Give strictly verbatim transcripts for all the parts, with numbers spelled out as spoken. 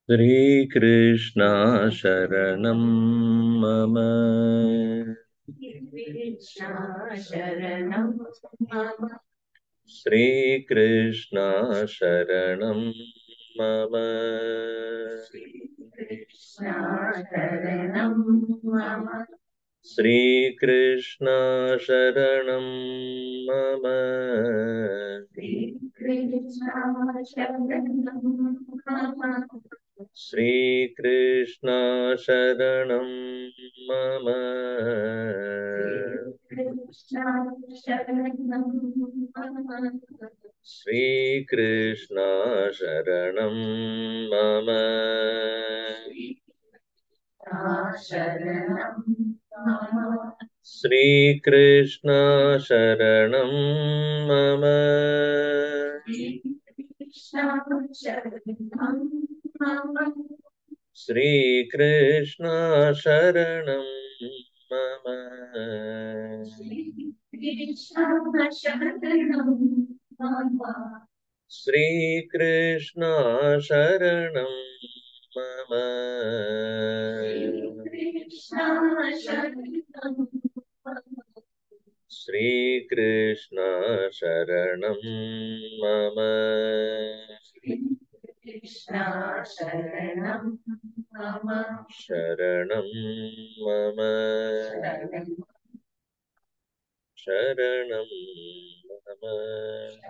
Shri Krishna Sharanam Mama. Krishna Sharanam Mama. Shri Krishna Sharanam Mama. Krishna Sharanam Mama. Shri Krishna Sharanam Mama. Krishna Sharanam Mama. Shri Krishna Sharanam Mama. Krishna Sharanam Mama. Shri Krishna Sharanam Mama. Sharanam Mama. Shri Krishna Sharanam Mama. Krishna Sharanam Mama. Shri Krishna Sharanam Mama. Krishna Sharanam Mama. Shri Krishna Sharanam Mama. Krishna Sharanam Mama. Shri Krishna Sharanam Mama. Krishna Sharanam Mama. Sharanam Mama. Sharanam Mama.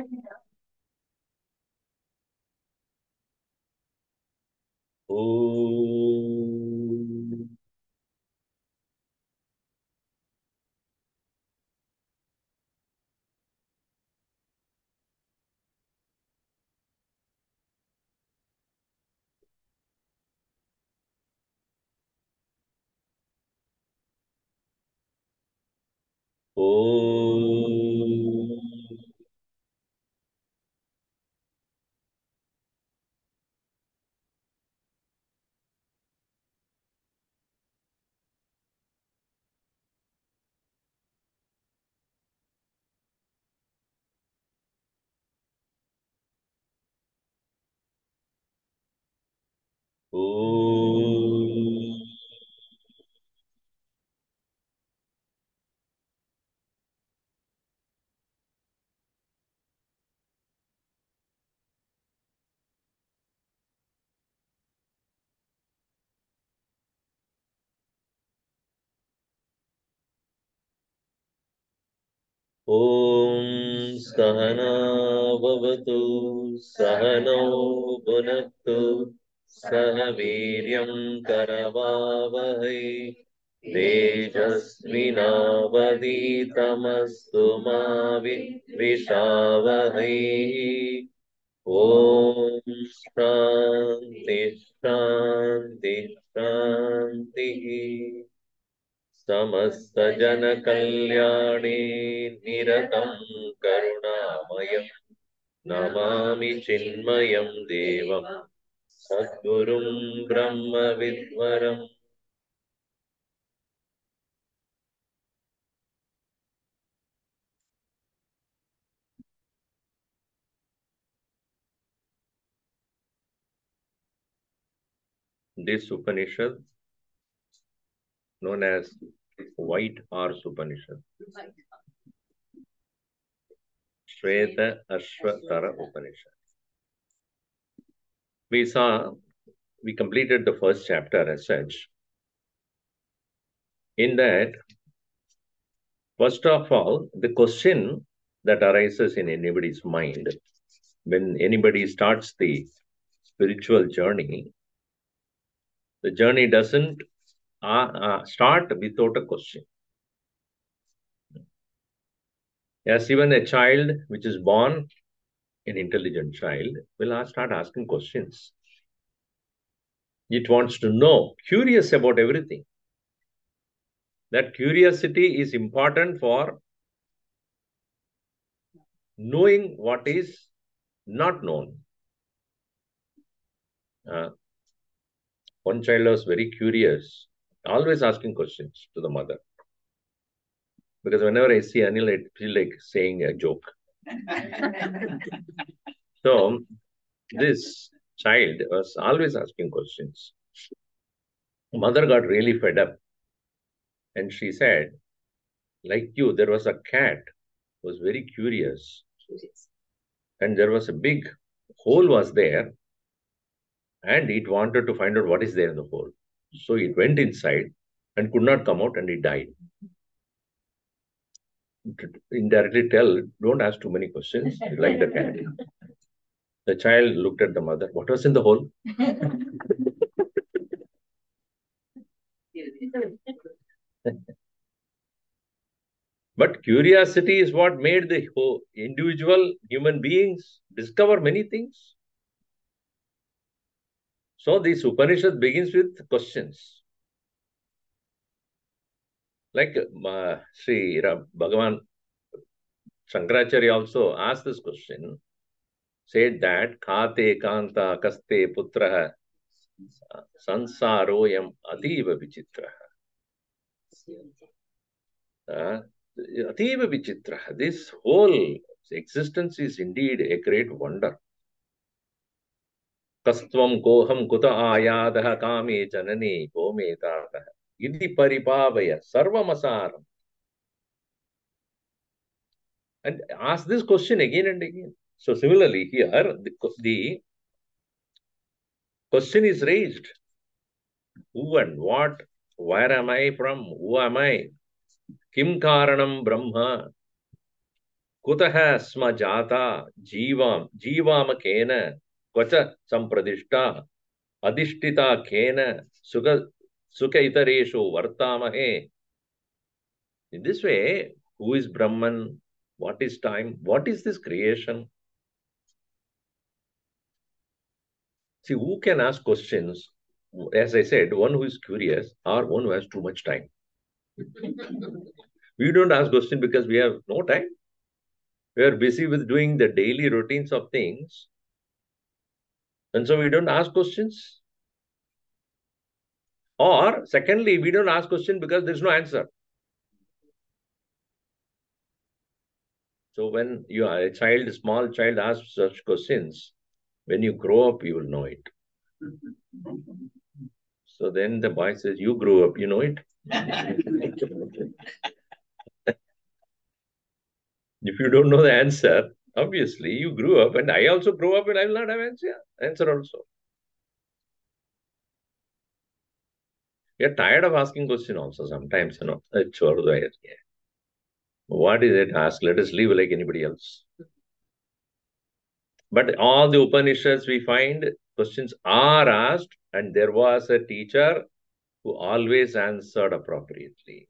Om. Om. Om. Om Sahana Bhavatu Sahano Bhunaktu Sahaviryam Karavavahai Tejasvinavaditamastu ma Vishavahai. Om Shanti Shanti Shanti. समस्त जन कल्याणे निरतं करुणामयं नमामि चिन्मयं देवं सद्गुरुं ब्रह्मविद्वरम्. This Upanishad, known as White Horse Upanishad, Shweta Ashvatara Upanishad. We saw, we completed the first chapter as such. In that, first of all, the question that arises in anybody's mind when anybody starts the spiritual journey, the journey doesn't uh, uh, start without a question. As even a child which is born, an intelligent child, will ask, start asking questions. It wants to know, curious about everything. That curiosity is important for knowing what is not known. Uh, one child was very curious, always asking questions to the mother. Because whenever I see Anil, I feel like saying a joke. So, this child was always asking questions. Mother got really fed up and she said, like you, there was a cat who was very curious and there was a big hole was there and it wanted to find out what is there in the hole. So it went inside and could not come out and it died. To indirectly tell, don't ask too many questions, like the cat. The child looked at the mother. What was in the hole? But curiosity is what made the whole individual human beings discover many things. So this Upanishad begins with questions. Like uh, Sri Ram, Bhagavan Shankaracharya also asked this question, said that Khate Kanta Kaste Putraha Sansaroyam Ativa Vichitraha. Uh, Ativa Vichitraha. This whole existence is indeed a great wonder. Kastvam koham kuta ayadaha kame janani kome tataha. Idi paripavaya sarvamasaram. And ask this question again and again. So similarly here, the, the question is raised. Who and what? Where am I from? Who am I? Kim karanam brahma? Kutaha sma jata jivam jivama kena kvacha sampradishta adishtita kena sukha sukha itareshu vartamahe. In this way, who is Brahman? What is time? What is this creation? See, who can ask questions? As I said, one who is curious or one who has too much time. We don't ask questions because we have no time. We are busy with doing the daily routines of things. And so we don't ask questions. Or secondly, we don't ask questions because there's no answer. So when you are a child, a small child asks such questions, when you grow up, you will know it. So then the boy says, you grew up, you know it. If you don't know the answer, obviously you grew up, and I also grew up and I will not have answer, answer also. We are tired of asking questions also sometimes, you know. What is it? Ask, let us live like anybody else. But all the Upanishads we find questions are asked, and there was a teacher who always answered appropriately.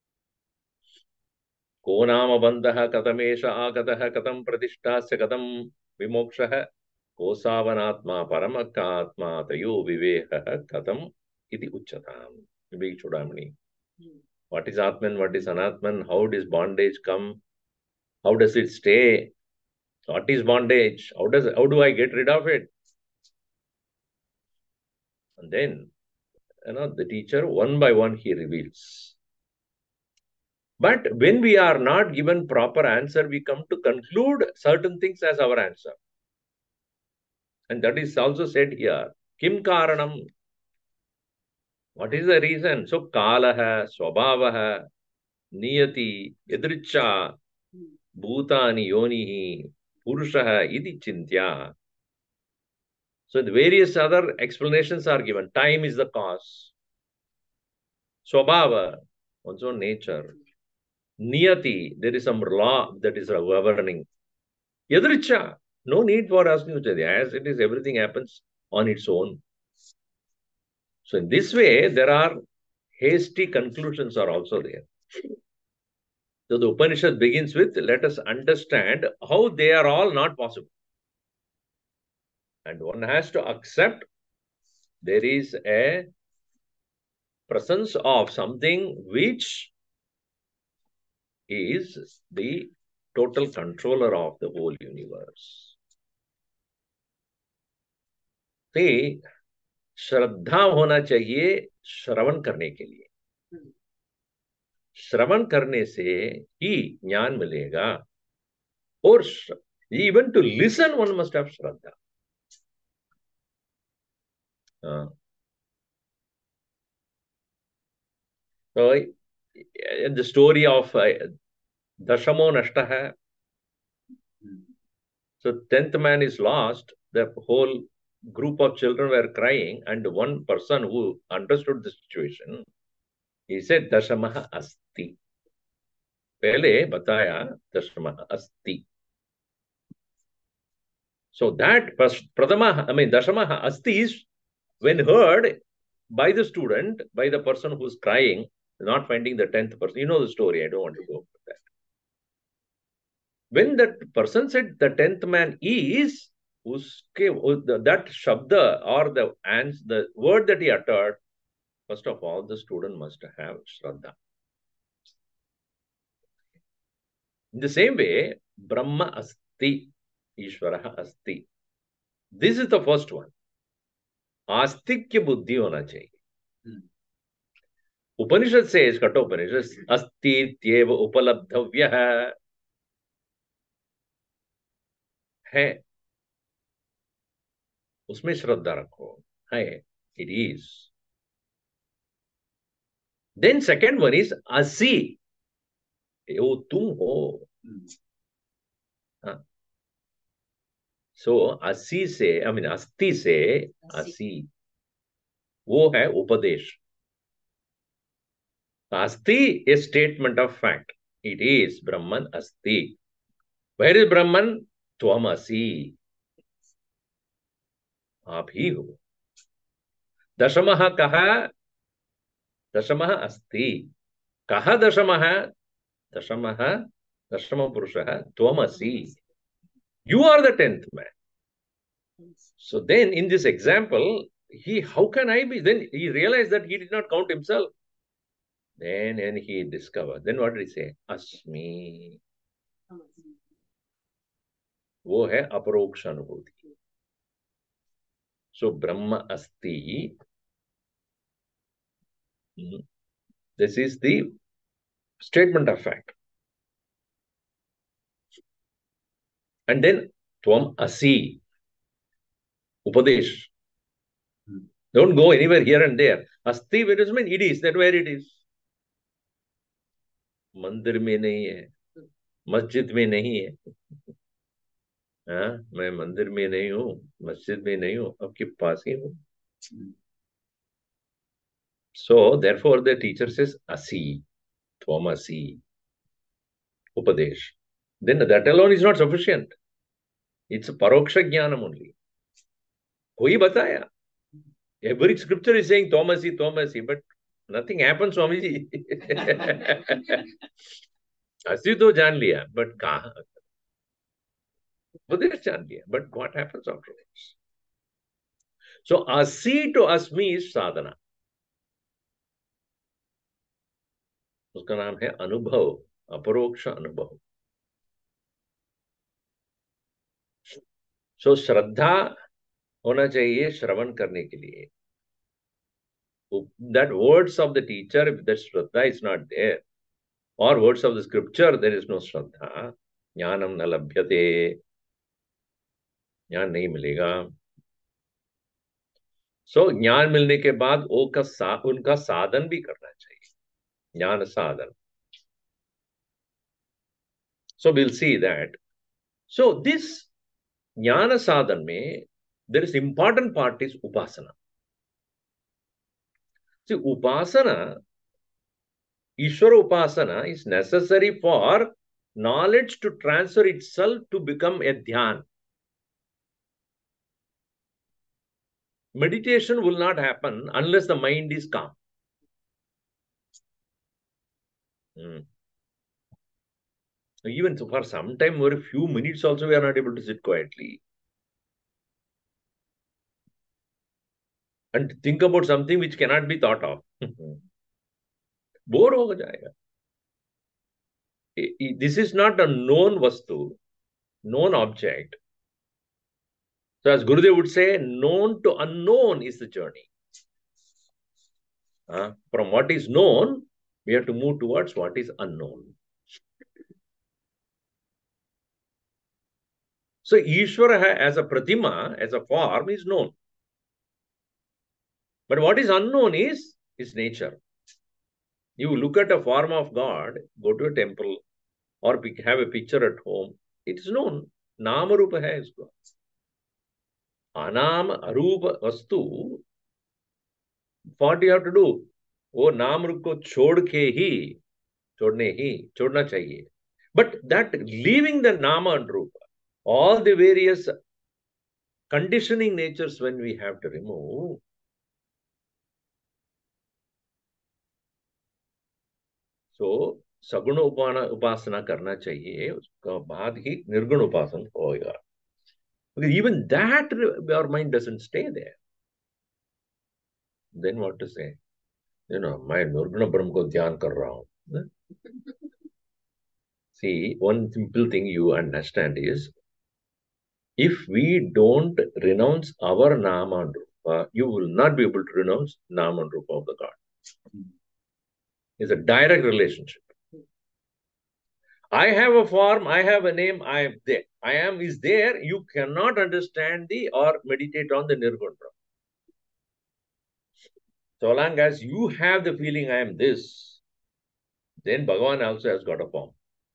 Ko nama bandhaha katamesha agataha katam pratisthasya katam vimokshaha ko savanatma paramakatma tayo vivehaha katam iti uchatam. Big Chudamani. What is Atman? What is Anatman? How does bondage come? How does it stay? What is bondage? How does how do I get rid of it? And then, you know, the teacher one by one he reveals. But when we are not given proper answer, we come to conclude certain things as our answer. And that is also said here. Kim karanam? What is the reason? So kalaha, swabhavaha, niyati, yadricha, bhutani yonihi, purushaha, idi chintya. So the various other explanations are given. Time is the cause. Swabhava, also nature. Niyati, there is some law that is governing. Yadricha, no need for asking as it is, everything happens on its own. So in this way, there are hasty conclusions are also there. So the Upanishad begins with, let us understand how they are all not possible. And one has to accept there is a presence of something which is the total controller of the whole universe. See, श्रद्धा होना चाहिए श्रवण करने के लिए. श्रवण करने से ही ज्ञान मिलेगा. और even to listen one must have Shraddha. Uh, so, uh, the story of uh, Dashamo Nashtaha. So, tenth man is lost. The whole group of children were crying, and one person who understood the situation, he said, Dashamaha Asti. Pehle bataya Dashamaha Asti. So that Pradama, I mean, Dashamaha Asti is when heard by the student, by the person who's crying, not finding the tenth person. You know the story. I don't want to go into that. When that person said the tenth man is, uske, that shabda or the ans, the word that he uttered, first of all, the student must have Shraddha. In the same way, Brahma Asti, Ishvaraha Asti. This is the first one. Astikya buddhi hona chahiye. Hmm. Upanishad says, Kathopanishad, Asti tyeva upalabdhavyah hai. Usme shraddha rakho. Hai. It is. Then second one is Asi. Yo tum ho. Hmm. So Asi se, I mean Asti se Asi. वो है उपदेश. Asti is statement of fact. It is Brahman Asti. Where is Brahman? Tvam Asi. आप ही हो. दशमः कहा? दशमः अस्ति. कहा दशमः? दशमः दशम पुरुषः त्वम् असि. You are the tenth man. So then in this example, he, how can I be? Then he realized that he did not count himself. Then and he discovered. Then what did he say? Asmi. वो है अपरोक्ष अनुभूति. So Brahma Asti. This is the statement of fact. And then Tvam Asi. Upadesh. Don't go anywhere here and there. Asti, where does it mean? It is. That where it is. मंदिर में नहीं है, मस्जिद में नहीं है. हाँ, मैं मंदिर में नहीं हूँ, मस्जिद में नहीं हूँ, आपके पास ही हूँ. So therefore the teacher says Asi, Tvam Asi, Upadesh. Then that alone is not sufficient. It's a paroksha jnanam only. कोई बताया. Every scripture is saying Tvam Asi, Tvam Asi, but nothing happens, Swamiji. Asi तो जान लिया, but कहाँ? उपदेश जान लिया, but what happens afterwards? So Asi to Asmi is sadhana. उसका नाम है अनुभव, अपरोक्ष अनुभव. सो श्रद्धा होना चाहिए श्रवण करने के लिए. That words of the teacher, if the Shraddha is not there, or words of the scripture, there is no Shraddha. Jnanam na labhyate. ज्ञान नहीं मिलेगा. सो so, ज्ञान मिलने के बाद वो का सा, उनका साधन भी करना चाहिए. ज्ञान साधन. So we'll see that. So this jnana sadhan mein, there is important part is upasana. See, upasana, Ishvara upasana is necessary for knowledge to transfer itself to become a dhyan. Meditation will not happen unless the mind is calm. Hmm. Even so for some time, for a few minutes also, we are not able to sit quietly and think about something which cannot be thought of. Bore ho jayega. This is not a known vastu, known object. So as Gurudev would say, known to unknown is the journey. Uh, from what is known, we have to move towards what is unknown. So Ishvara as a pratima, as a form, is known. But what is unknown is his nature. You look at a form of God, go to a temple, or have a picture at home, it is known. Nama Rupa hai isko. Anam Arupa Vastu, what you have to do? वो नाम रूप को छोड़ के ही छोड़ने ही छोड़ना चाहिए. But that leaving the nama and rupa, all the various conditioning natures when we have to remove, so सगुण उपाना उपासना करना चाहिए, उसका बाद ही निर्गुण उपासना होगा. Because even that our mind doesn't stay there. Then what to say? You know, मैं निर्गुण ब्रह्म को ध्यान कर रहा हूँ. See, one simple thing you understand is, if we don't renounce our nama and rupa, you will not be able to renounce nama and rupa of the God. It's a direct relationship. I have a form, I have a name, I am there. I am is there. You cannot understand the or meditate on the Nirgun Brahma. So long as you have the feeling I am this, then Bhagavan also has got a form.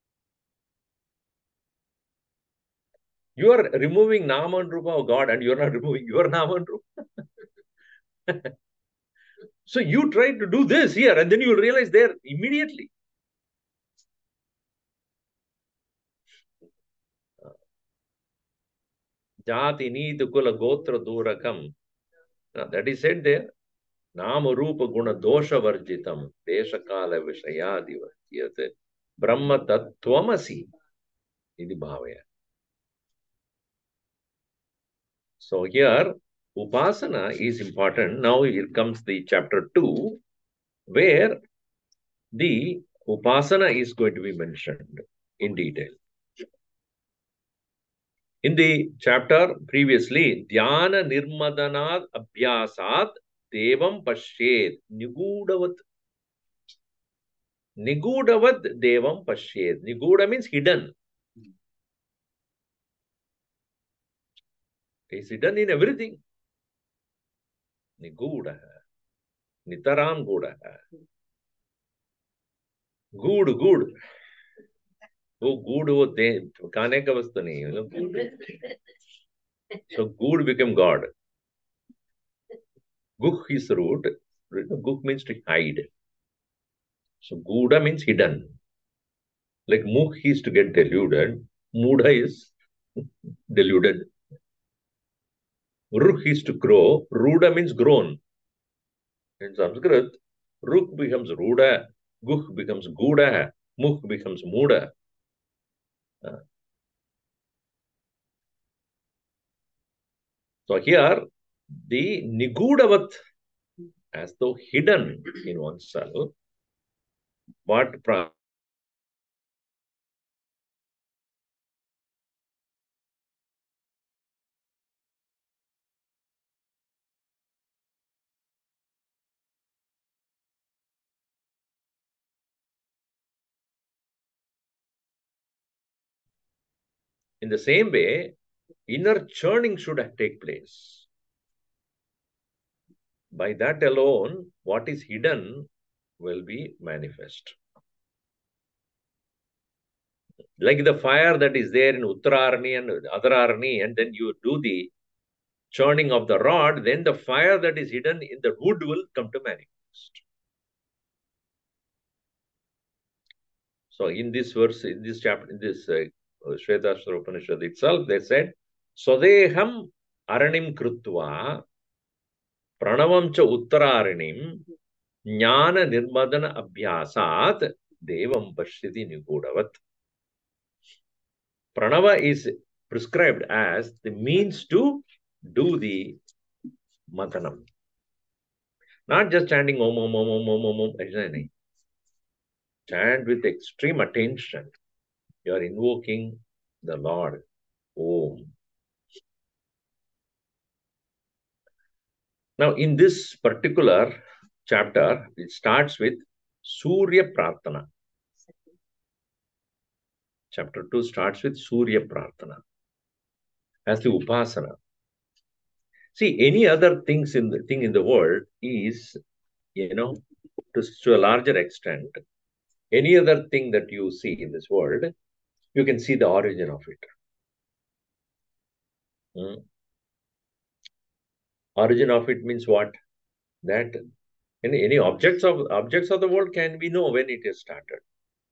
You are removing Nama and Rupa of God, and you are not removing your Nama and Rupa. So you try to do this here, and then you will realize there immediately. Jati Nita Kula Gotra Durakam. That is said there. Nama Rupa Guna Dosha Varjitam Desha Kala Vishayadi Varjyate Brahma Tattvamasi. Idi Bhavaya. So here Upasana is important. Now here comes the chapter two, where the Upasana is going to be mentioned in detail. In the chapter previously, Dhyana Nirmadanad Abhyasat Devam Pashed Nigudavat. Nigudavat Devam Pashed. Niguda means hidden. It's hidden in everything. Niguda. Nitaram Guda. Good, good. वो गुड़ वो दे खाने का वस्तु नहीं है. So good became God. Guh is the root. Guh means to hide. So Guda means hidden. Like Mukh is to get deluded. Muda is deluded. Ruh is to grow. Ruda means grown. In Sanskrit, Ruh becomes Ruda. Guh becomes Guda. Mukh becomes Muda. Uh, so here, the Nigudavat, as though hidden in oneself, what in the same way, inner churning should take place. By that alone, what is hidden will be manifest. Like the fire that is there in Uttararni and Adararni, and then you do the churning of the rod, then the fire that is hidden in the wood will come to manifest. So in this verse, in this chapter, in this uh, Shvetashvara Upanishad itself, they said, Swadeham aranim krutva pranavam cha uttararinim jnana nirmadana abhyasat devam pashyati nigudavat. Pranava is prescribed as the means to do the matanam. Not just chanting om om om om om om om. Chant with extreme attention. You are invoking the Lord. Om. Now, in this particular chapter, it starts with Surya Prarthana. Chapter two starts with Surya Prarthana as the Upasana. See, any other things in the thing in the world is, you know, to, to a larger extent, any other thing that you see in this world, you can see the origin of it. Hmm. Origin of it means what? That any, any objects of objects of the world can we know when it is started.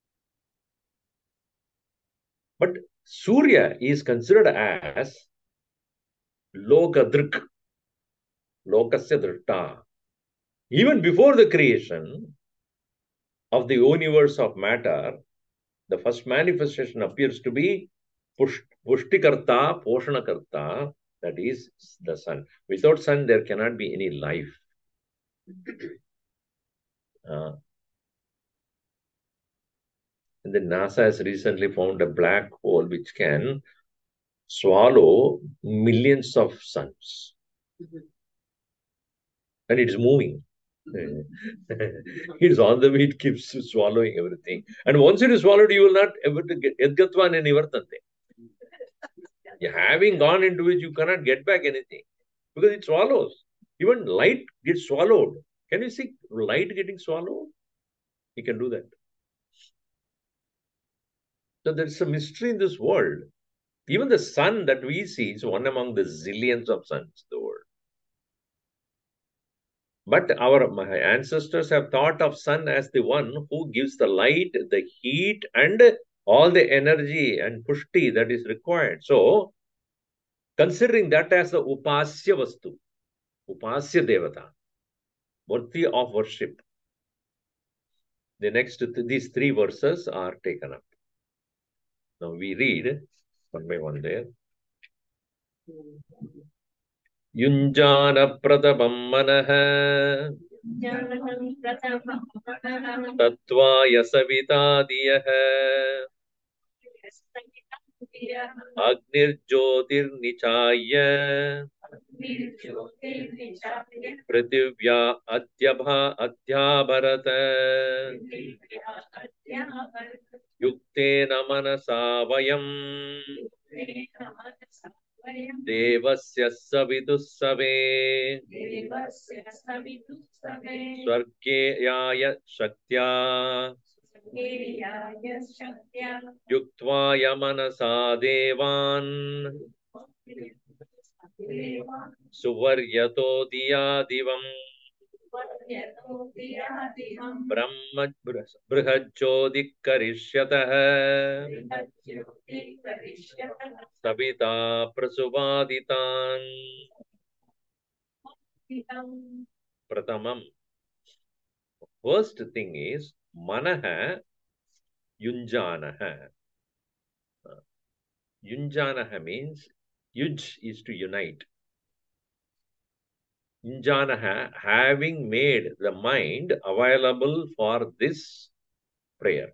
But Surya is considered as Lokadrik, Lokasya Drishta. Even before the creation of the universe of matter, the first manifestation appears to be Push, Pushtikarta, Poshanakarta, that is the sun. Without sun, there cannot be any life. Uh, and then NASA has recently found a black hole which can swallow millions of suns. Mm-hmm. And it is moving. It's on the way, it keeps swallowing everything. And once it is swallowed, you will not ever get Edgatvan and Nivartante. Having gone into it, you cannot get back anything because it swallows. Even light gets swallowed. Can you see light getting swallowed? You can do that. So there's a mystery in this world. Even the sun that we see is one among the zillions of suns in the world. But our ancestors have thought of sun as the one who gives the light, the heat, and all the energy and pushti that is required. So, considering that as the upasya vastu, upasya devata, worthy of worship, the next, these three verses are taken up. Now we read one by one there. Yunjana pratabam manaha tattvaya savitadiyaha Agnir Jyotir Nichaya Prithivya Adyabha Adhyabharata Yuktena Manasa Vayam Devasya Savidussave Swargeyaya Shaktya Yuktvaya Manasa Devan Suvaryato Diyadivam Brahma Brihajyodik Karishyatah Savita Prasuvaditan Pratamam. First thing is Manaha Yunjanaha. Yunjanaha means Yuj is to unite. Yunjanaha, having made the mind available for this prayer.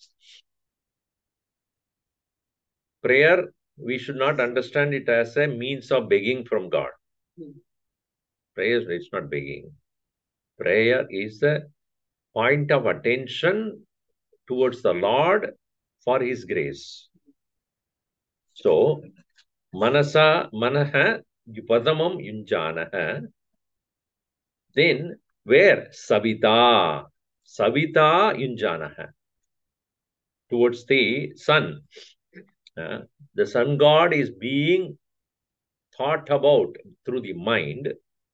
Prayer, we should not understand it as a means of begging from God. Prayer is not begging. Prayer is a point of attention towards the Lord for His grace. So, Manasa, Manaha, Padamam Yunjanaha. Then, where? Savita. Savita Yunjanaha. Towards the sun. Uh, the sun god is being thought about through the mind.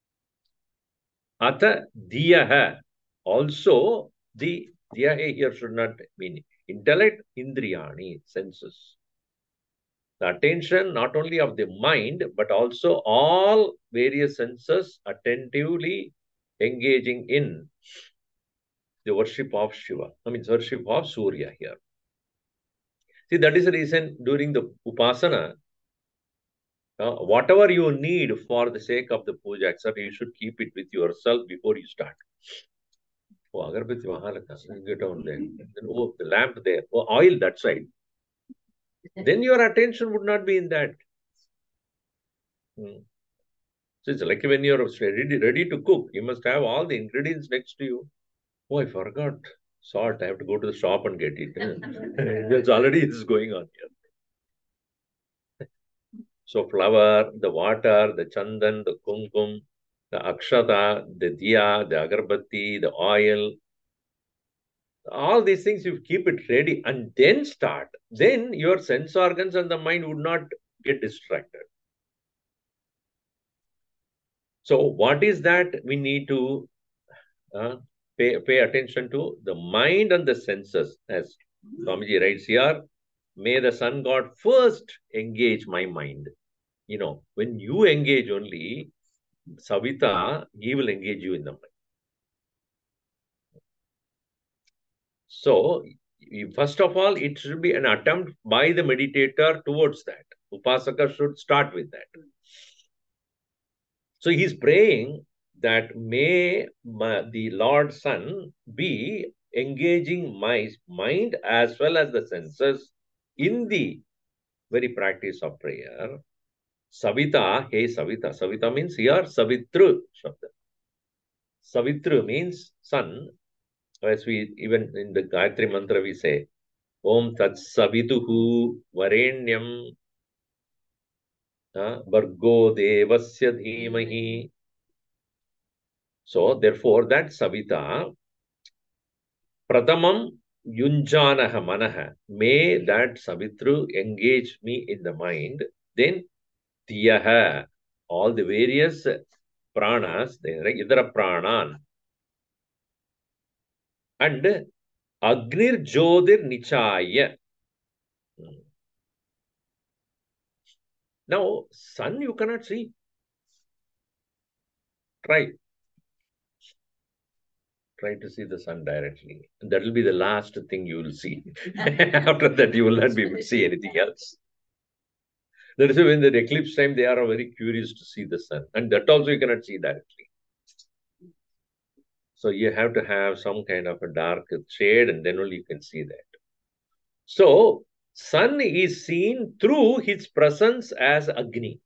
Ata Diyaha. Also, the Diyaha here should not mean intellect, Indriyani, senses. The attention not only of the mind, but also all various senses attentively engaging in the worship of Shiva. I mean, worship of Surya here. See, that is the reason during the Upasana, uh, whatever you need for the sake of the puja, et cetera, you should keep it with yourself before you start. Oh, agarbatti wahan rakha, get down there. Then, oh, the lamp there. Oh, oil that side. Then your attention would not be in that. Hmm. So it's like when you're ready, ready to cook, you must have all the ingredients next to you. Oh, I forgot salt. I have to go to the shop and get it. That's already is going on here. So flower, the water, the chandan, the kumkum, the akshata, the diya, the agarbatti, the oil, all these things, you keep it ready and then start. Then your sense organs and the mind would not get distracted. So what is that we need to uh, pay, pay attention to? The mind and the senses. As Swamiji writes here, may the sun god first engage my mind. You know, when you engage only, Savita, he will engage you in the mind. So, first of all, it should be an attempt by the meditator towards that. Upasaka should start with that. So, he's praying that may my, the Lord Sun be engaging my mind as well as the senses in the very practice of prayer. Savita, hey Savita. Savita means here Savitru Shabda. Savitru means sun. As we, even in the Gayatri Mantra, we say, Om Tat Savituhu Varenyam uh, Vargo Devasya Dhimahi. So, therefore, that Savita, Pradamam Yunjanaha Manaha, may that Savitru engage me in the mind. Then, Tiyaha, all the various pranas, the Idara Pranan, and Agnir Jodir Nichaya. Now, sun you cannot see. Try. Try to see the sun directly. And that will be the last thing you will see. After that, you will not be able to see anything else. That is why when the eclipse time, they are very curious to see the sun. And that also you cannot see directly. So you have to have some kind of a dark shade and then only you can see that. So, sun is seen through his presence as Agni.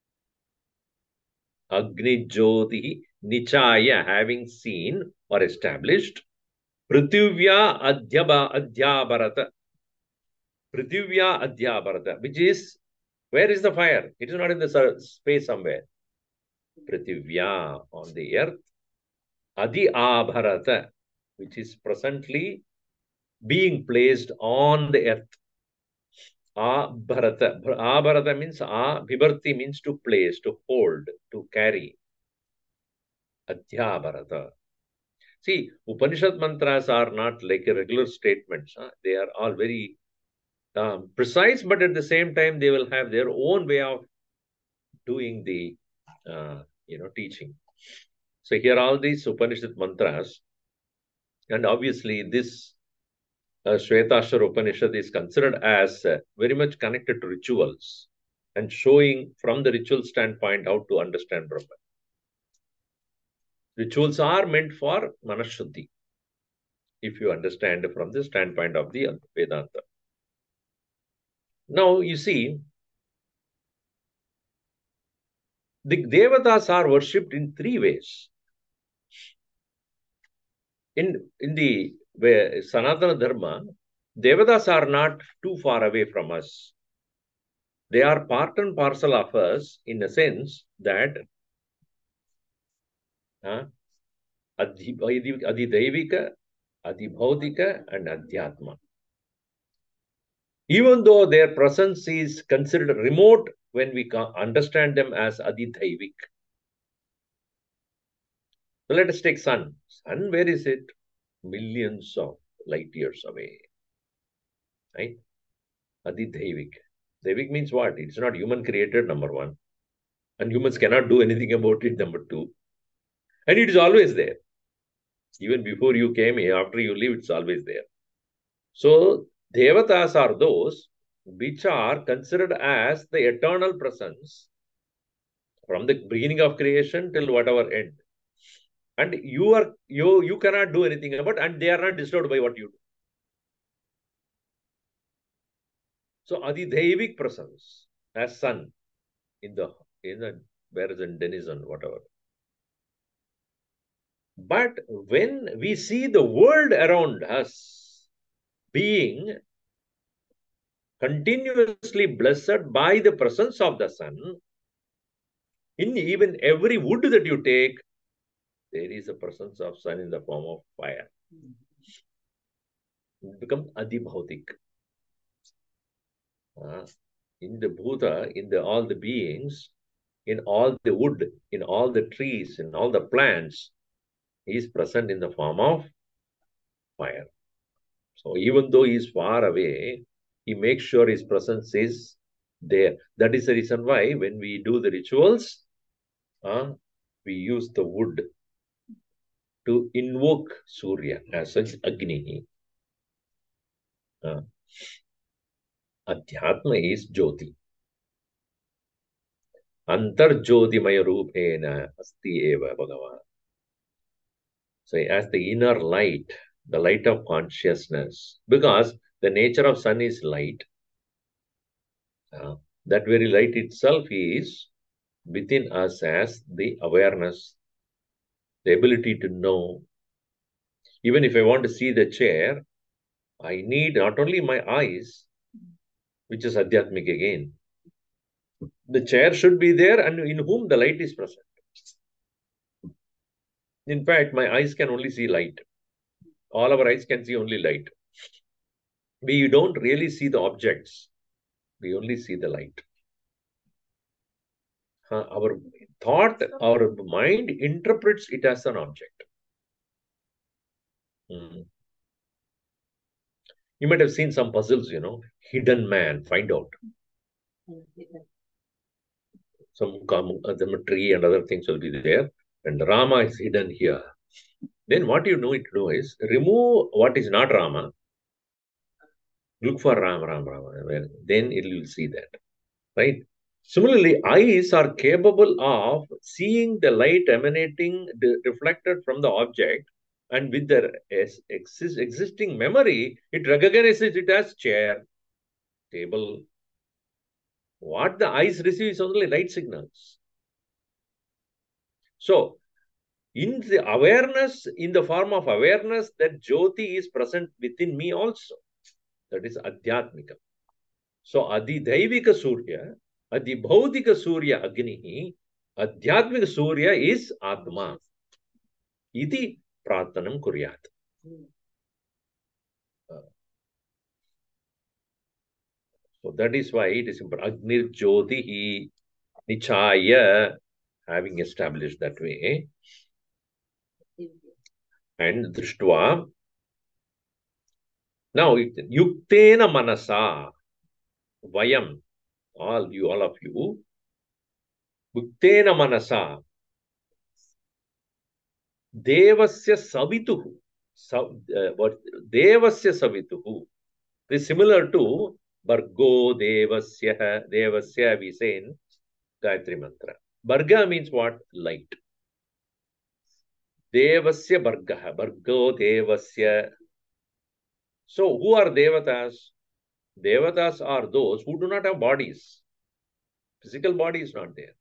Agni Jyoti Nichaya, having seen or established. Prithivya Adhyaba Adhyabarata. Prithivya Adhyabarata, which is, where is the fire? It is not in the space somewhere. Prithivya, on the earth. Adi Abharata, which is presently being placed on the earth. Abharata. Abharata means A, Vibharti means to place, to hold, to carry. Adhyabharata. See, Upanishad mantras are not like a regular statements. Huh? They are all very um, precise, but at the same time, they will have their own way of doing the, uh, you know, teaching. So here all these Upanishad mantras, and obviously this uh, Shvetashvara Upanishad is considered as uh, very much connected to rituals and showing from the ritual standpoint how to understand Brahman. Rituals are meant for Manashuddhi, if you understand from the standpoint of the Vedanta. Now, you see, the Devatas are worshipped in three ways. In, in the where Sanatana Dharma, Devatas are not too far away from us. They are part and parcel of us in a sense that uh, Adhidaivika, Adhibhaudika, and Adhyatma. Even though their presence is considered remote when we understand them as Adhidaivik. So let us take sun. Sun, where is it? Millions of light years away. Right? Adhidaivik. Daivik means what? It's not human created, number one. And humans cannot do anything about it, number two. And it is always there. Even before you came, after you leave, it's always there. So, Devatas are those which are considered as the eternal presence from the beginning of creation till whatever end. And you are you you cannot do anything about, and they are not disturbed by what you do. So, Adhidaivik presence as sun in the in the where is in denizen, whatever. But when we see the world around us being continuously blessed by the presence of the sun. In even every wood that you take, there is a presence of sun in the form of fire. It becomes adibhautik. Uh, in the Bhuta, in the all the beings, in all the wood, in all the trees, in all the plants, he is present in the form of fire. So even though he is far away, he makes sure his presence is there. That is the reason why when we do the rituals, uh, we use the wood to invoke Surya as such Agni. Uh, Adhyatma is Jyoti. Antarjyotimaya Rupena Asti Eva Bhagavan. So as the inner light, the light of consciousness, because the nature of sun is light, uh, that very light itself is within us as the awareness, the ability to know. Even if I want to see the chair, I need not only my eyes, which is Adhyatmic again. The chair should be there and in whom the light is present. In fact, my eyes can only see light. All our eyes can see only light. We don't really see the objects. We only see the light. Uh, our thought, our mind interprets it as an object. Mm. You might have seen some puzzles, you know, hidden man, find out. Some geometry and other things will be there. And Rama is hidden here. Then what you need to do is remove what is not Rama. Look for Ram, Ram, Ram. Then it will see that. Right? Similarly, eyes are capable of seeing the light emanating, reflected from the object, and with their exist, existing memory, it recognizes it as chair, table. What the eyes receive is only light signals. So, in the awareness, in the form of awareness, that Jyoti is present within me also. That is Adhyatmika. So, Adhidaivika Surya, Adhibhaudika Surya Agni, Adhyatmika Surya is Atma. Iti Prathanam Kuryat. So that is why it is important. Agnir Jyoti Nichaya, having established that way. And Drishtva. Now, Yuktena Manasa, Vayam, all you, all of you, Yuktena Manasa, Devasya Savituhu, uh, what Devasya Savituhu is similar to Bargo Devasya, Devasya we say in Gayatri Mantra. Barga means what? Light. Devasya Bargaha, Bargo Devasya. So who are Devatas? Devatas are those who do not have bodies. Physical body is not there.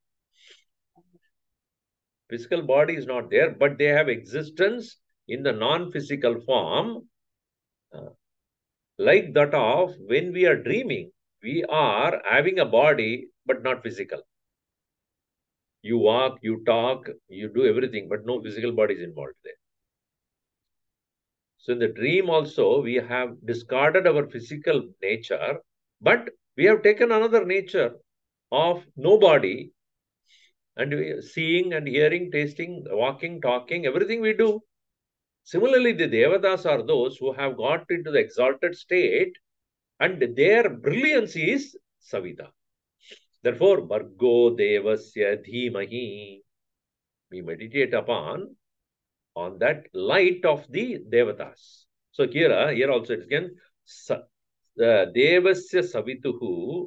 Physical body is not there, but they have existence in the non-physical form, uh, like that of when we are dreaming, we are having a body, but not physical. You walk, you talk, you do everything, but no physical body is involved there. So in the dream also, we have discarded our physical nature, but we have taken another nature of no body, and we, seeing and hearing, tasting, walking, talking, everything we do. Similarly, the Devatas are those who have got into the exalted state, and their brilliance is Savita. Therefore, Bargo Devasya Dhimahi. We meditate upon on that light of the Devatas. So here, uh, here also it is again, uh, Devasya Savituhu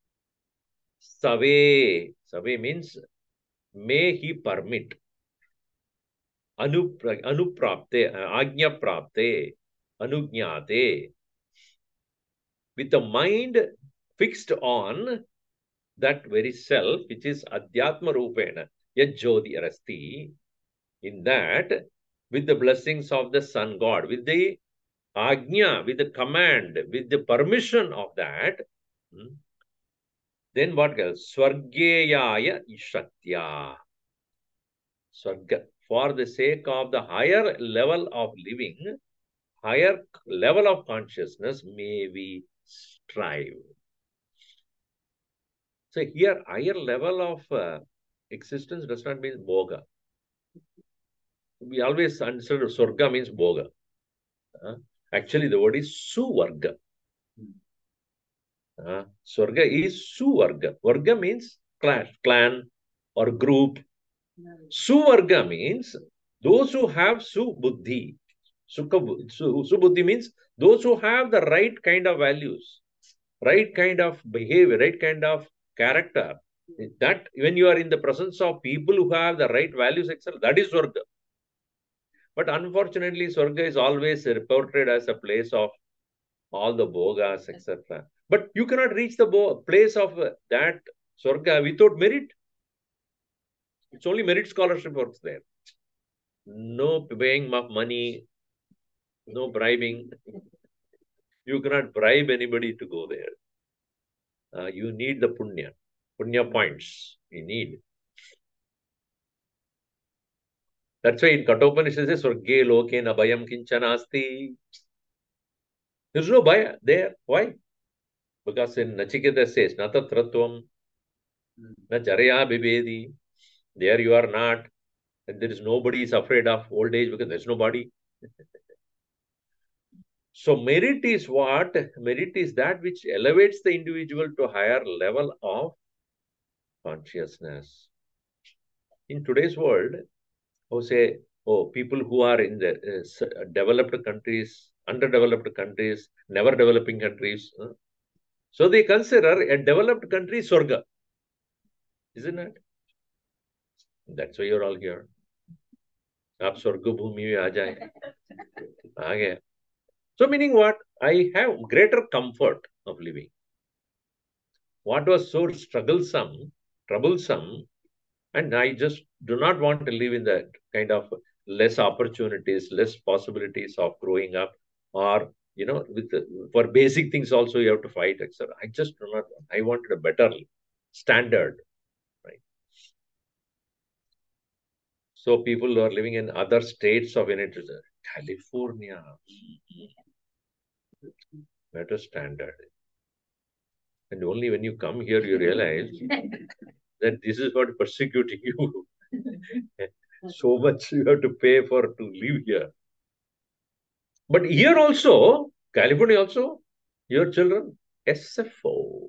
Save. Save means may he permit. Anupra, anuprapte, agnya prapte, anugnate. With the mind fixed on that very self, which is Adhyatma Rupena, Yajjoti Arasti, in that, with the blessings of the Sun God, with the Agnya, with the command, with the permission of that, Hmm? Then what else? Swargeyaya Shaktya. Swarga. For the sake of the higher level of living, higher level of consciousness, may we strive. So here, higher level of uh, existence does not mean boga. We always understood Swarga means boga. Uh, actually, the word is Suvarga. Uh, Swarga is Suvarga. Varga means clan, clan or group. Suvarga means those who have Subuddhi. Sukha, su, Subuddhi means those who have the right kind of values, right kind of behavior, right kind of character. That when you are in the presence of people who have the right values, et cetera, that is Swarga. But unfortunately, Swarga is always reported as a place of all the bogas, et cetera. But you cannot reach the place of uh, that Swarga without merit. It's only merit scholarship works there. No paying of money, no bribing. You cannot bribe anybody to go there. Uh, you need the punya, punya points. You need. That's why in Kathopanishad says, Swarge loke na bhayam kinchanasti. There's no bhaya there. Why? Because in Nachiketa says, Natatratvam, na charya bibedi. There you are not. And there is nobody is afraid of old age because there's nobody. So merit is what? Merit is that which elevates the individual to a higher level of consciousness. In today's world, who say, oh, people who are in the uh, developed countries, underdeveloped countries, never developing countries. Uh, so they consider a developed country Swarga. Isn't it? That's why you're all here. आप स्वर्ग भूमि में आ जाए आ गया. So meaning what? I have greater comfort of living. What was so strugglesome, troublesome, and I just do not want to live in that kind of less opportunities, less possibilities of growing up, or you know, with the, for basic things also you have to fight, et cetera. I just do not want. I wanted a better standard, right? So people who are living in other states of United States, California, better standard. And only when you come here, you realize that this is what persecuting you. So much you have to pay for to live here. But here also, California also, your children, S F O,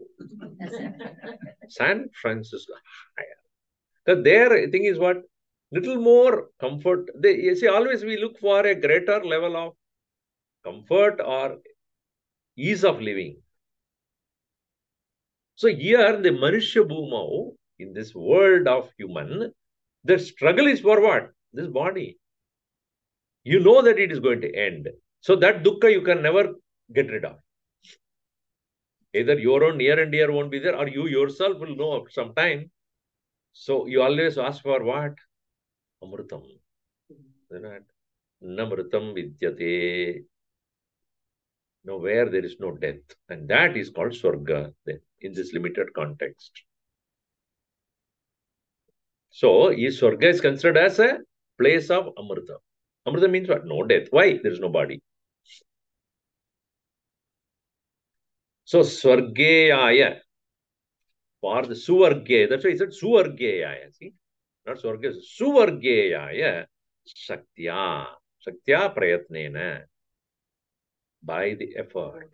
San Francisco, higher. Because their thing is what? Little more comfort. They, you see, always we look for a greater level of comfort or ease of living. So here, the Manushya Bhumau, in this world of human, the struggle is for what? This body. You know that it is going to end. So that dukkha you can never get rid of. Either your own near and dear won't be there, or you yourself will know sometime. So you always ask for what? Amrutam. Namrutam vidyate. No, where there is no death. And that is called Swarga in this limited context. So, is Swarga is considered as a place of Amrita. Amrita means what? No death. Why? There is no body. So, Swargeyaya. For the Suvarge, that's why he said Suvargeyaya. See? Not Swarga, Suvargeyaya Shaktya. Shaktya Prayatnena. By the effort.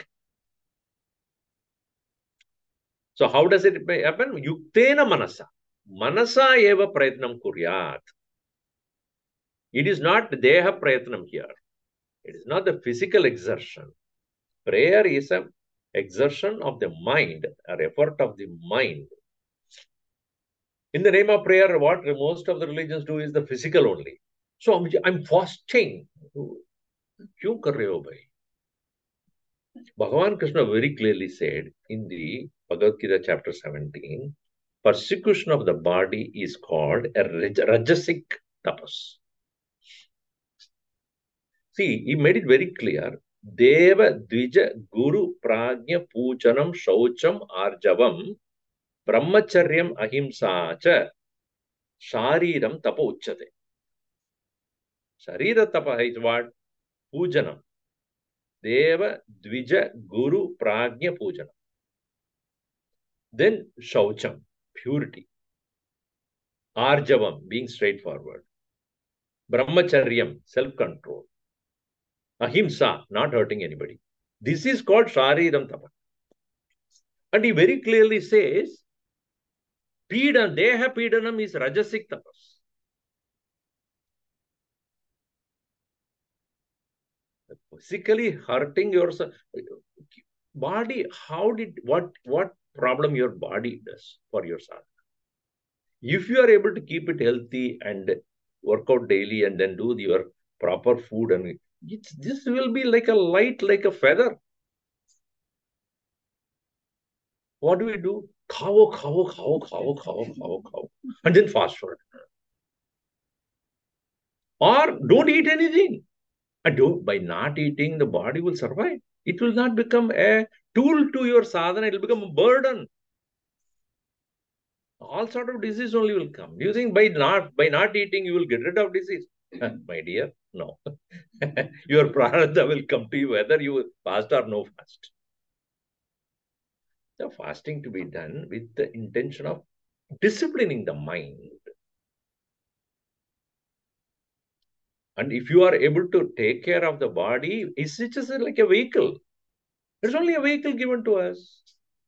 So, how does it happen? Yuktena Manasa. Manasa eva prayatnam kuryat. It is not deha prayatnam here. It is not the physical exertion. Prayer is an exertion of the mind, or effort of the mind. In the name of prayer, what most of the religions do is the physical only. So I'm, I'm fasting. Kyun kar rahe ho bhai? Bhagavan Krishna very clearly said in the Bhagavad Gita chapter seventeen, persecution of the body is called a rajasic tapas. See, he made it very clear. Deva Dvija Guru Prajna Pujanam Shaucham Arjavam Brahmacharyam Ahimsa Cha Shariram Tapa Uchate. Sharira Tapa is what? Pujanam. Deva Dvija Guru Prajna Pujanam. Then Shaucham, purity. Arjavam, being straightforward. Brahmacharyam, self-control. Ahimsa, not hurting anybody. This is called Shariram Tapa. And he very clearly says, Pidan, Deha Pidanam is Rajasic Tapas. Physically hurting yourself. Body, how did, what, what problem your body does for your sadhana? If you are able to keep it healthy and work out daily and then do your proper food, and it's, this will be like a light, like a feather. What do we do? Khao, khao, khao, khao, khao, khao, khao, and then fast food. Or don't eat anything. And do, by not eating, the body will survive. It will not become a tool to your sadhana. It will become a burden. All sort of disease only will come. Do you think by not by not eating you will get rid of disease? My dear, no. Your prarabdha will come to you whether you fast or no fast. The fasting to be done with the intention of disciplining the mind. And if you are able to take care of the body, it's just like a vehicle. It's only a vehicle given to us.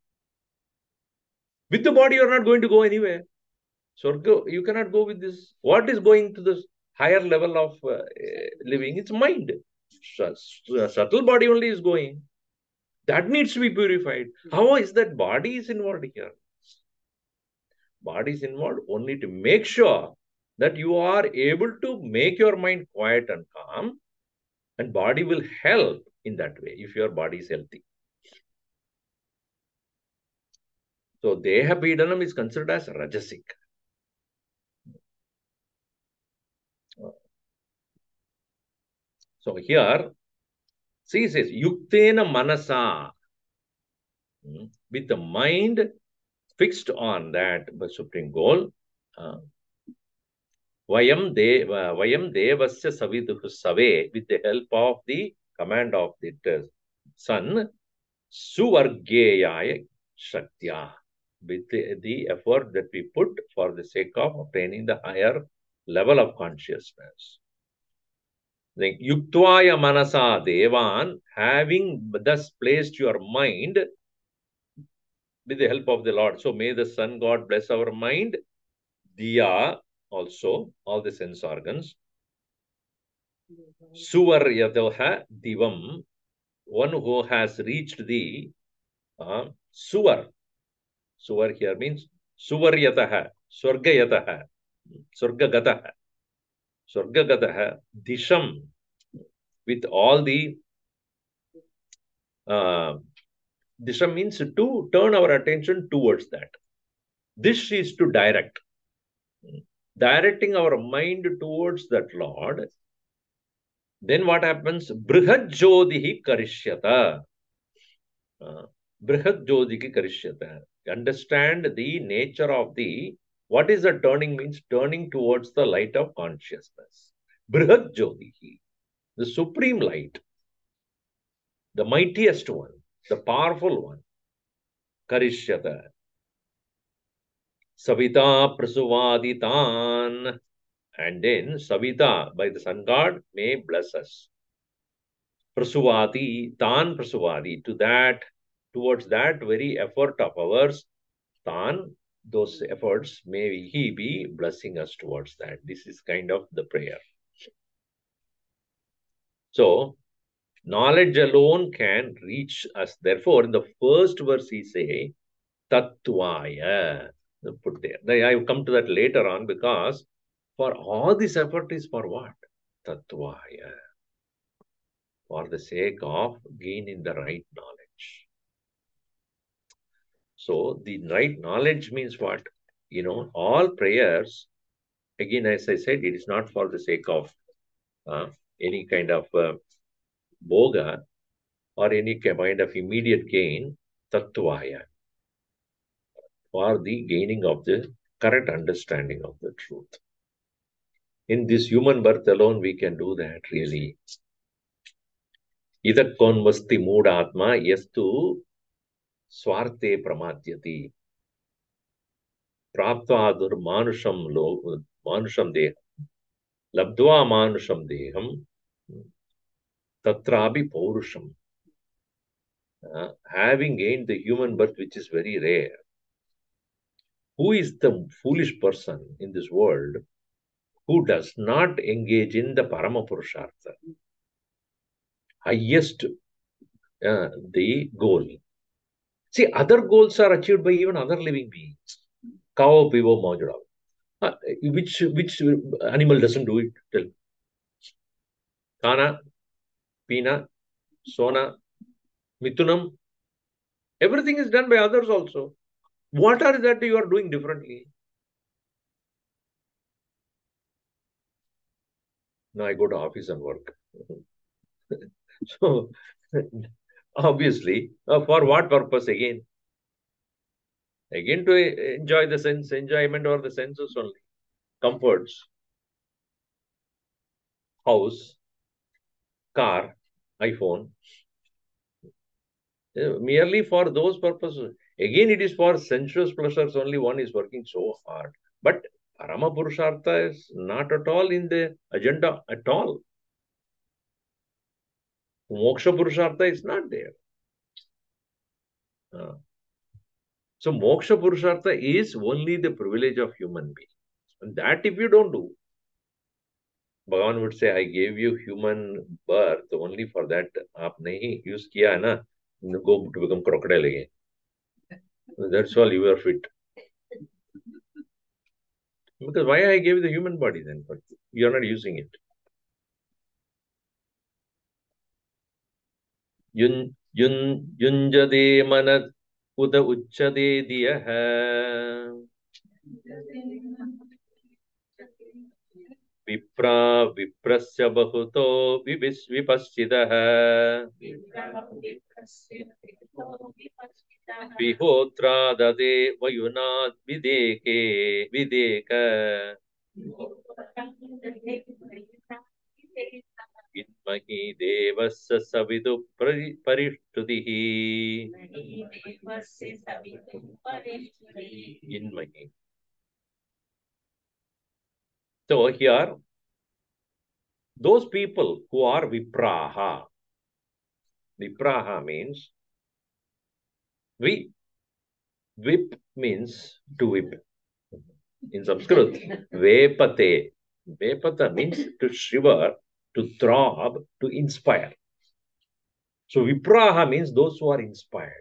With the body, you're not going to go anywhere. So you cannot go with this. What is going to the higher level of uh, living? It's mind. Subtle body only is going. That needs to be purified. How is that body is involved here? Body is involved only to make sure that you are able to make your mind quiet and calm, and body will help in that way if your body is healthy. So Deha Pidanam is considered as Rajasic. So here, see, it says, Yuktena Manasa, with the mind fixed on that supreme goal, uh, Vayam, de, uh, Vayam Devasya Saviduhu Save, with the help of the command of the uh, sun, Suvargeyaya Shaktya, with the, the effort that we put for the sake of obtaining the higher level of consciousness. Like Yuktvaya Manasa Devan, having thus placed your mind with the help of the Lord. So may the sun God bless our mind, Diya also, all the sense organs. Suvaryadaha Divam, one who has reached the uh, Suvar. Suvar here means Suvaryataha, Swargayataha, Swargagataha, Swargagataha, Disham, with all the uh, Disham means to turn our attention towards that. This is to direct. Directing our mind towards that Lord. Then what happens? Brihad Jodihi Karishyata. Uh, Brihad Jodihi Karishyata. Understand the nature of the, what is the turning means? Turning towards the light of consciousness. Brihad Jodihi, the supreme light, the mightiest one, the powerful one. Karishyata. Savita Prasuvaditan. And then Savita, by the sun god, may bless us. Prasuvati, Tan Prasuvati, to that, towards that very effort of ours, Tan, those efforts, may he be blessing us towards that. This is kind of the prayer. So, knowledge alone can reach us. Therefore, in the first verse, he say, Tattvaya. Put there. I will come to that later on, because for all this effort is for what? Tattvaya. For the sake of gaining the right knowledge. So the right knowledge means what? You know, all prayers, again, as I said, it is not for the sake of uh, any kind of uh, boga. or any kind of immediate gain, tattvaya, for the gaining of the correct understanding of the truth. In this human birth alone, we can do that really. Idakkonvasti moodatma yastu swarte pramadyati. Praptvadur manusham lo manusham deham. Labdva manusham deham. Tatrabi paurusham. Uh, having gained the human birth, which is very rare, who is the foolish person in this world who does not engage in the Paramapurushartha, highest, uh, the goal? See, other goals are achieved by even other living beings. Cow, pivo, mojada. Uh, which which animal doesn't do it? Tell. Kana, Pina, Sona, Mitunam. Everything is done by others also. What are that you are doing differently? Now I go to office and work. So, obviously, uh, for what purpose again? Again, to enjoy the sense, enjoyment or the senses only. Comforts. House, car, iPhone. Uh, merely for those purposes. Again, it is for sensuous pleasures only one is working so hard. But Parama Purushartha is not at all in the agenda at all. Moksha Purushartha is not there. Uh, so Moksha Purushartha is only the privilege of human beings. And that if you don't do, Bhagavan would say, I gave you human birth only for that. Aap nahi use kiya hai na, go to become crocodile again. That's all you are fit. Because why I gave the human body then? But you are not using it. Yun yun yunjade manat uda uchade diyaha vipra viprasya bahuto vivis vipassidaha vihotra dade vayunat videke videka Inmahi devasya savidu parishtutihi. Inmahi. So here, those people who are vipraha, vipraha means vi, vip means to whip. In Sanskrit, vepate. Vepata means to shiver, to throb, to inspire. So vipraha means those who are inspired.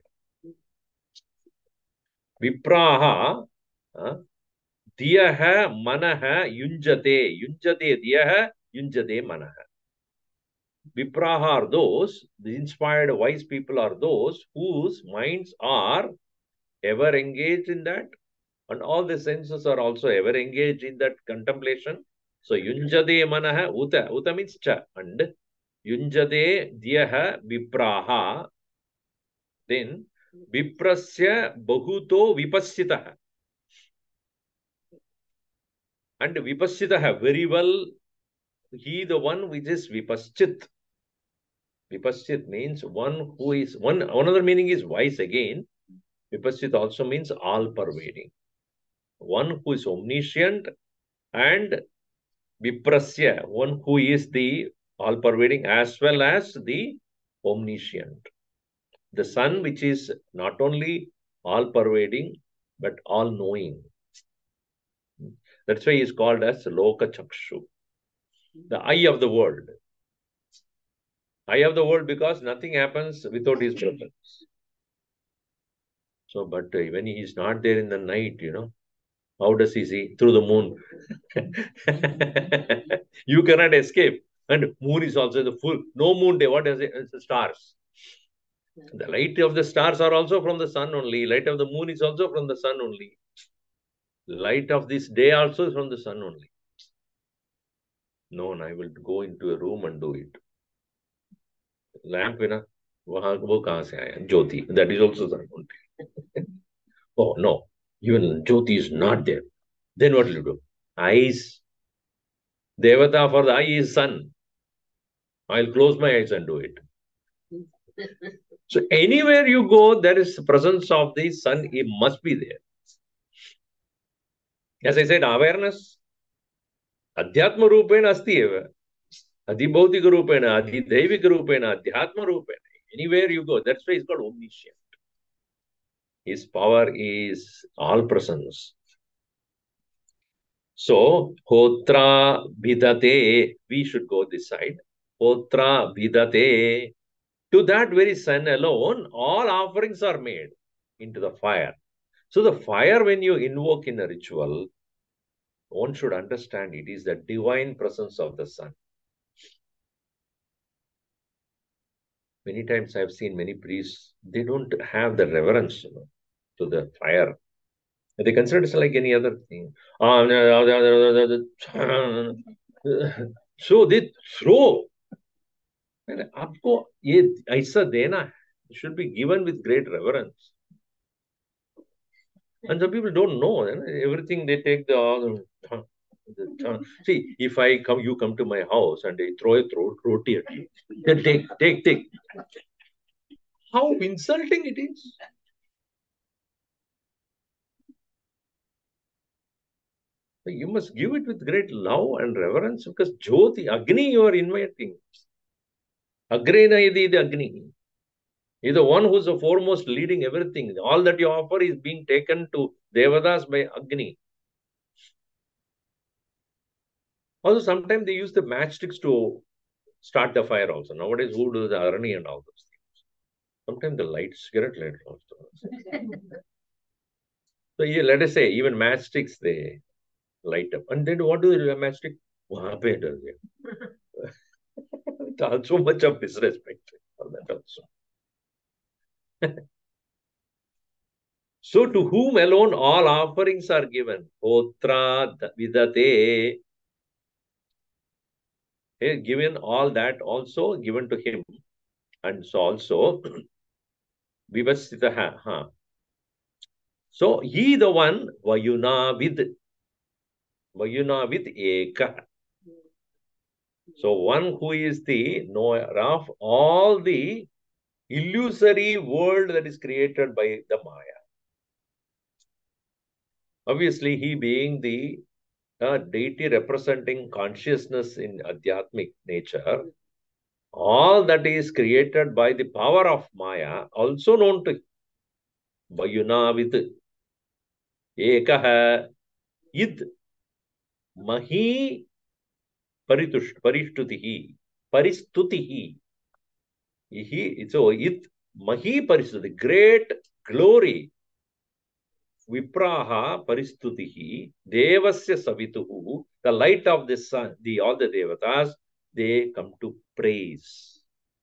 Vipraha, uh, diyaha manaha yunjate. Yunjate diyaha, yunjate manaha. Vipraha are those, the inspired wise people are those whose minds are ever engaged in that, and all the senses are also ever engaged in that contemplation. So yunjade manaha uta, uta means cha, and yunjade diyaha vipraha, then viprasya bahuto vipassitaha. And vipassitaha, very well, he the one which is vipaschit. Vipaschit means one who is, one, another meaning is wise again. Vipaschit also means all pervading. One who is omniscient, and viprasya, one who is the all pervading as well as the omniscient. The sun which is not only all pervading but all knowing. That's why he is called as Loka Chakshu, the eye of the world. Eye of the world because nothing happens without his presence. So, but uh, when he is not there in the night, you know, how does he see? Through the moon. You cannot escape. And moon is also the full, no moon day. What is it? It's the stars. The light of the stars are also from the sun only. Light of the moon is also from the sun only. Light of this day also is from the sun only. No, I will go into a room and do it. Lamp, you know, वहां वो कहाँ से आया? ज्योति, that is also sun only. Oh no, even Jyoti is not there. Then what will you do? Eyes. Devata for the eye is sun. I'll close my eyes and do it. So anywhere you go, there is presence of the sun. It must be there. As I said, awareness. Adhyatma rupena asti eva. Adhibhautika rupena, adhidaivika rupena, adhyatma rupena. Anywhere you go, that's why it's called omniscient. His power is all presence. So, hotra bhidate, we should go this side. Hotra bhidate, to that very sun alone, all offerings are made into the fire. So, the fire, when you invoke in a ritual, one should understand it is the divine presence of the sun. Many times I've seen many priests, they don't have the reverence, you know, to the fire. They consider it like any other thing. So they throw. आपको ये ऐसा देना है. It should be given with great reverence. And some people don't know. You know, everything they take the, the see, if I come, you come to my house and they throw a throat roti at you. Then take, take, take. How insulting it is. You must give it with great love and reverence because Jyoti, Agni, you are inviting. Agrena idi the Agni. He is the one who is the foremost leading everything. All that you offer is being taken to Devadas by Agni. Also, sometimes they use the matchsticks to start the fire also. Nowadays, who does the Arani and all those things? Sometimes the light, cigarette light also. So yeah, let us say, even matchsticks, they light up. And then what do they do? A matchstick? Wahan pe does it. Also much of disrespect for that also. So to whom alone all offerings are given. Hotra vidate. Given all that also given to him. And so also vivasitaha. Huh. So he the one vayuna vid. Vayuna vid eka. So one who is the knower of all the illusory world that is created by the Maya. Obviously, he being the uh, deity representing consciousness in Adhyatmic nature, all that is created by the power of Maya, also known to Vayunavid Ekaha Id Mahi Paritush Parishtutihi Paristutihi. So Id Mahi Paristuti, great glory. Vipraha Paristutihi Devasya Savituhu, the light of the sun, the all the devatas, they come to praise.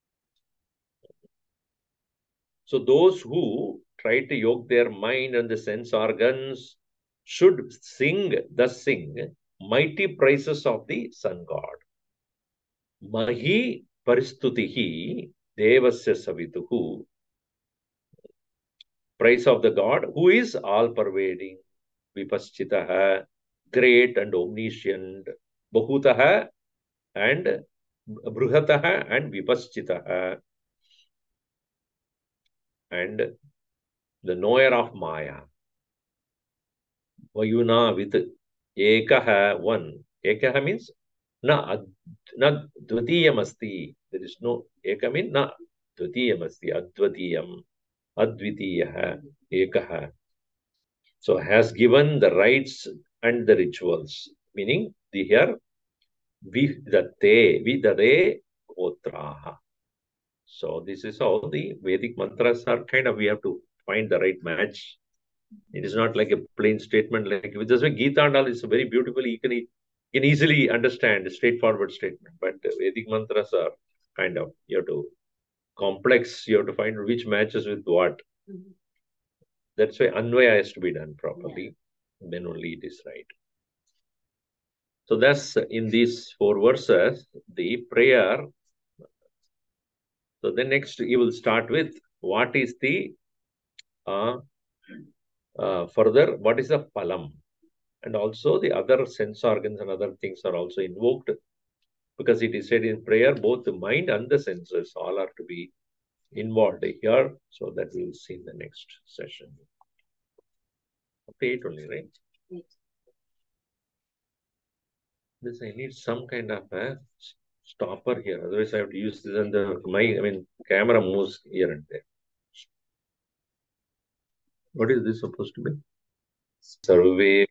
So those who try to yoke their mind and the sense organs should sing, thus sing, mighty praises of the sun god. Mahi Paristutihi Devasya Savituhu, praise of the god who is all pervading, Vipaschitaha, great and omniscient, Bahutaha and Bruhataha and Vipaschitaha, and the knower of Maya. Vayuna with Ekaha, one. Ekaha means na, na Dvatiyam asti. There is no Eka means na Dvatiyam asti, Advatiyam, Advitiyaha, Ekaha. So has given the rites and the rituals, meaning the here Vidate, Vidade Gotraha. So this is how the Vedic mantras are kind of, we have to find the right match. It is not like a plain statement, like with this way Gita and all is very beautifully, you can, you can easily understand a straightforward statement. But Vedic mantras are kind of, you have to complex, you have to find which matches with what. Mm-hmm. That's why Anvaya has to be done properly. Yeah. Then only it is right. So that's in these four verses, the prayer. So then next you will start with what is the uh, uh, further, what is the phalam? And also the other sense organs and other things are also invoked, because it is said in prayer, both the mind and the senses all are to be involved here. So that we will see in the next session. Up to eight only, right? This I need some kind of a stopper here. Otherwise, I have to use this and the my I mean camera moves here and there. What is this supposed to be? Sarve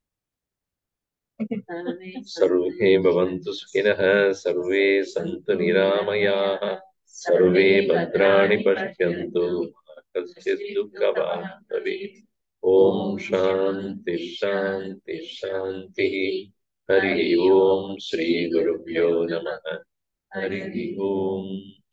सर्वे भवन्तु सुखिनः सर्वे सन्तु निरामयाः सर्वे भद्राणि पश्यन्तु मा कश्चित् दुःखभाग् भवेत् ॐ शान्ति शान्ति शान्तिः हरिः ॐ श्रीगुरुभ्यो नमः हरिः ॐ